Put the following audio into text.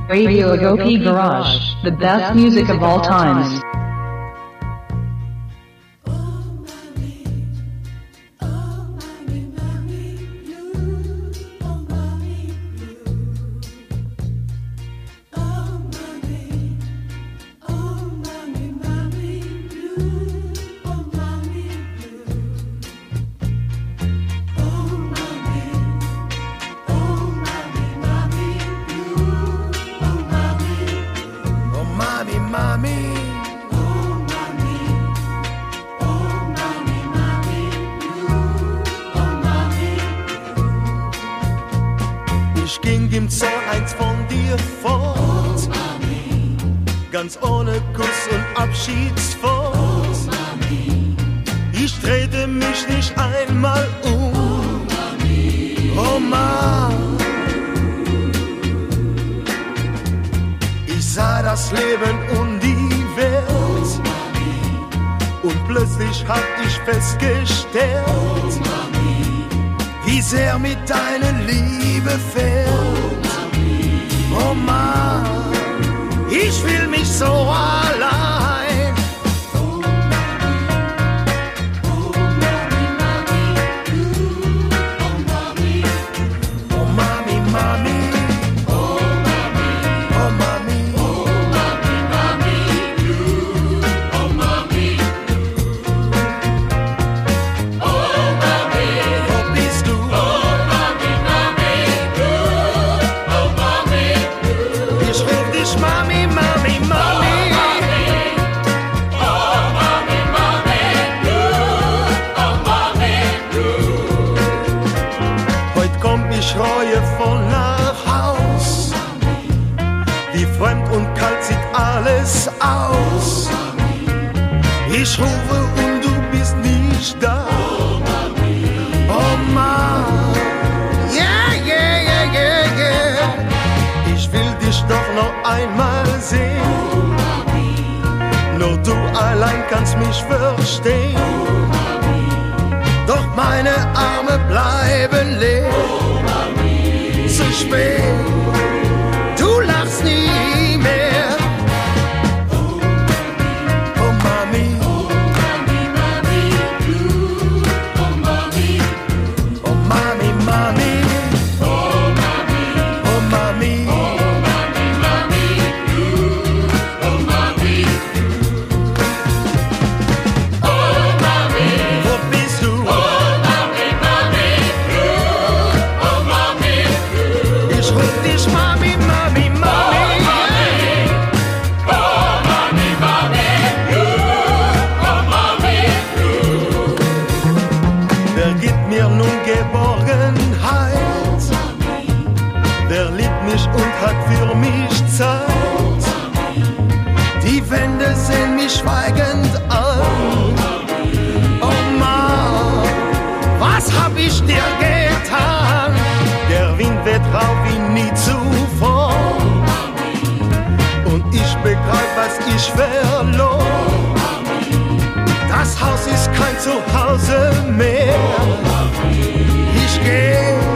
Radio Agopi Garage, the best music of all times. Ich ging im Zorn eins von dir fort, ganz ohne Kuss und Abschiedswort. Ich drehte mich nicht einmal um, oh Mann. Ich sah das Leben und die Welt und plötzlich hab ich festgestellt, wie sehr mit deiner Liebe fehlt. Oh Mann, ich fühl mich so allein. Oh Mami, Mami, oh Mami, oh Mami, oh Mami, Mami, oh Mami, oh Mami, wo bist du? Ich ruf dich Mami, Mami, Mami. Oh Mami, Mami, oh Mami. Heut komm ich reuevoll nach Haus. Wie fremd und kalt sieht alles aus. Ich rufe und du bist nicht da. Oh Mann, yeah, yeah, yeah, yeah, yeah. Ich will dich doch noch einmal sehen. Nur du allein kannst mich verstehen. Doch meine Arme bleiben leer. Zu spät, du lachst nie mehr. Oh Mami, oh Mami, Mami, oh Mami, oh Mami, Mami, oh Mami, oh Mami, oh Mami, Mami, oh Mami, oh Mami, wo bist du? Oh Mami, Mami, oh Mami, ich ruf dich Mami, Mami, Mami. Oh Mami, Mami, oh Mami. Wer gibt mir nun Geborgenheit? Wer liebt mich und hat für mich Zeit? Die Wände sehen mich schweigend an. Oh Mann, was hab ich dir getan? Der Wind weht rau wie nie zuvor. Und ich begreif, was ich verlor. Das Haus ist kein Zuhause mehr. Ich geh